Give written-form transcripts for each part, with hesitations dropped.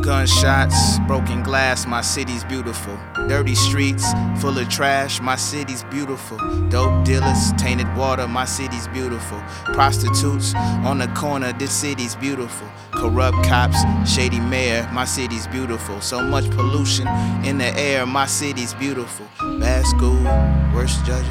Gunshots, broken glass, my city's beautiful. Dirty streets, full of trash, my city's beautiful. Dope dealers, tainted water, my city's beautiful. Prostitutes on the corner, this city's beautiful. Corrupt cops, shady mayor, my city's beautiful. So much pollution in the air, my city's beautiful. Bad school, worst judge,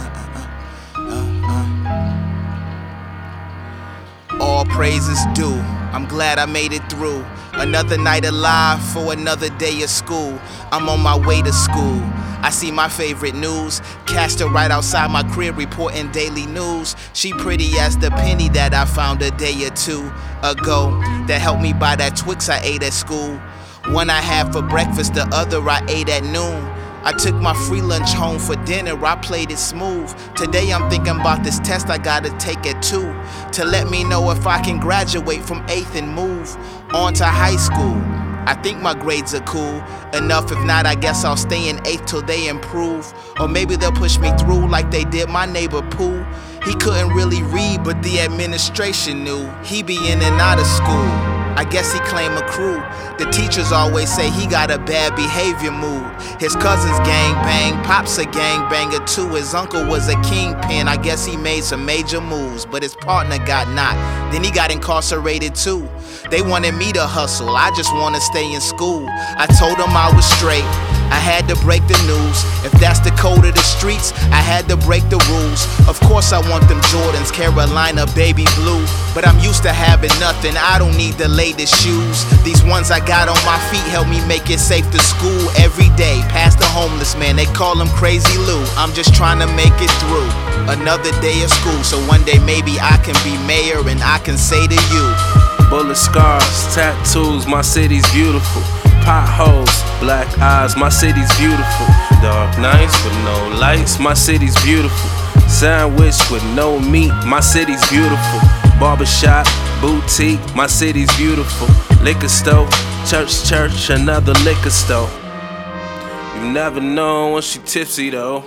All praises due, I'm glad I made it through. Another night alive for another day of school. I'm on my way to school. I see my favorite news caster right outside my crib reporting daily news. She pretty as the penny that I found a day or two ago that helped me buy that Twix I ate at school. One I had for breakfast, the other I ate at noon. I took my free lunch home for dinner, I played it smooth. Today I'm thinking about this test I gotta take at 2 to let me know if I can graduate from 8th and move on to high school. I think my grades are cool enough, if not I guess I'll stay in 8th till they improve. Or maybe they'll push me through like they did my neighbor Pooh. He couldn't really read but the administration knew. He be in and out of school, I guess he claim a crew. The teachers always say he got a bad behavior mood. His cousins gang bang, pops a gang banger too. His uncle was a kingpin, I guess he made some major moves. But his partner got knocked, then he got incarcerated too. They wanted me to hustle, I just wanna stay in school. I told them I was straight, I had to break the news. If that's the code of the streets, I had to break the rules. Of course I want them Jordans, Carolina baby blue. But I'm used to having nothing, I don't need the latest shoes. These ones I got on my feet help me make it safe to school every day. Past the homeless man, they call him Crazy Lou. I'm just trying to make it through another day of school, so one day maybe I can be mayor and I can say to you, bullet scars, tattoos, my city's beautiful. Potholes, black eyes, my city's beautiful. Dark nights with no lights, my city's beautiful. Sandwich with no meat, my city's beautiful. Barbershop, boutique, my city's beautiful. Liquor store, church, another liquor store. You never know when she tipsy though,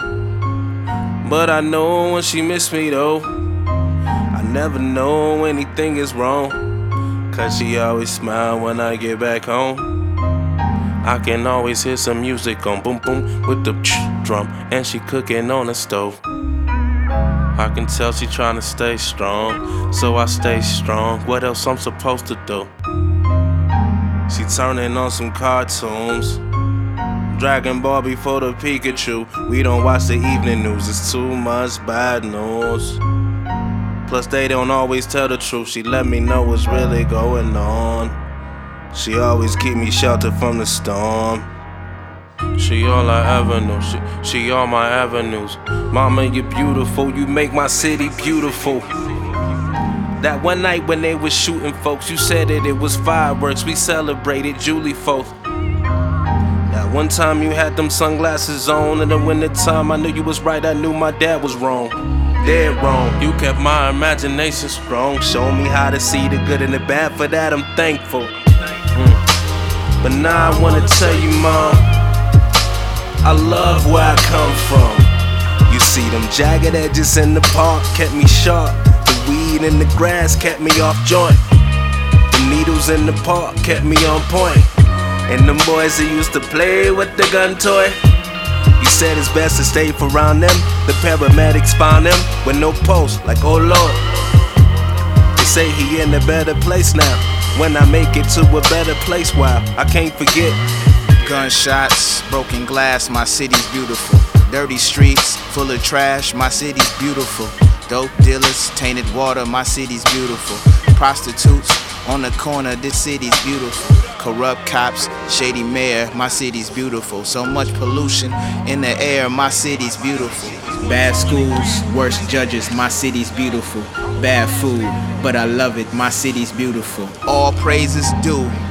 but I know when she miss me though. I never know anything is wrong, cause she always smile when I get back home. I can always hear some music on boom boom with the drum, and she cooking on the stove. I can tell she tryna stay strong, so I stay strong. What else I'm supposed to do? She turning on some cartoons, Dragon Ball before the Pikachu. We don't watch the evening news, it's too much bad news. Plus they don't always tell the truth, she let me know what's really going on. She always keep me sheltered from the storm. She all I ever knew, she all my avenues. Mama, you're beautiful, you make my city beautiful. That one night when they was shooting folks, you said that it was fireworks, we celebrated Julie 4th. That one time you had them sunglasses on in the wintertime, I knew you was right, I knew my dad was wrong. Dead wrong, you kept my imagination strong. Showed me how to see the good and the bad, for that I'm thankful. But now I wanna tell you, Mom, I love where I come from. You see them jagged edges in the park kept me sharp. The weed in the grass kept me off joint. The needles in the park kept me on point. And them boys that used to play with the gun toy, you said it's best to stay around them. The paramedics found him with no pulse, like oh Lord. They say he in a better place now. When I make it to a better place, wow, I can't forget. Gunshots, broken glass, my city's beautiful. Dirty streets, full of trash, my city's beautiful. Dope dealers, tainted water, my city's beautiful. Prostitutes on the corner, this city's beautiful. Corrupt cops, shady mayor, my city's beautiful. So much pollution in the air, my city's beautiful. Bad schools, worse judges, my city's beautiful. Bad food, but I love it, my city's beautiful. All praises due,